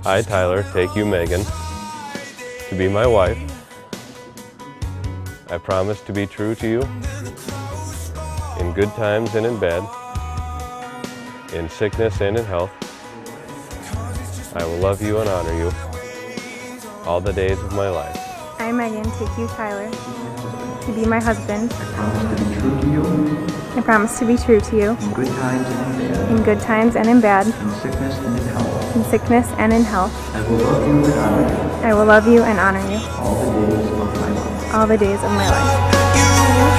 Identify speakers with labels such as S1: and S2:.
S1: I, Tyler, take you, Megan, to be my wife. I promise to be true to you in good times and in bad, in sickness and in health. I will love you and honor you all the days of my life.
S2: I, Megan, take you, Tyler, to be my husband.
S3: I promise to be true to you
S2: I promise to be true to you
S3: in good times and in bad,
S2: in good times and in bad,
S3: in sickness and in health.
S2: in sickness and in health.
S3: I will love you and honor you
S2: I will love you and honor you
S3: all the days of my life.
S2: all the days of my life.